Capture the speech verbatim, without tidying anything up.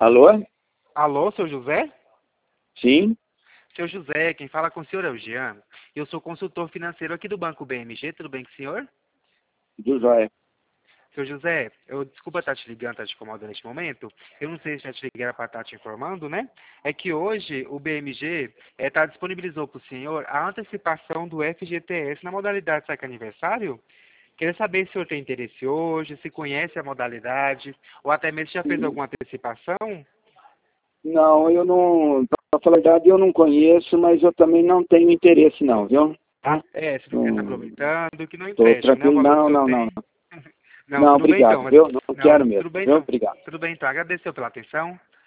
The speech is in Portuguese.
Alô? Alô, seu José? Sim? Seu José, quem fala com o senhor é o Jean. Eu sou consultor financeiro aqui do Banco B M G, tudo bem com o senhor? Do Joia. Seu José, eu desculpa estar te ligando, estar te incomodando neste momento. Eu não sei se já te liguei para estar te informando, né? É que hoje o B M G é, tá, disponibilizou para o senhor a antecipação do F G T S na modalidade Saque Aniversário. Queria saber se o senhor tem interesse hoje, se conhece a modalidade, ou até mesmo se já fez alguma antecipação. Não, eu não... Pra falar a verdade, eu não conheço, mas eu também não tenho interesse não, viu? Tá? É, se não quer estar aproveitando, que não Tô impede, né? O tranquilo. valor que o Não, senhor não, não, tem. não. Não, Não, tudo bem então, obrigado, mas viu? Não não, quero mesmo, tudo bem viu? então. Obrigado. Tudo bem então. Agradeceu pela atenção.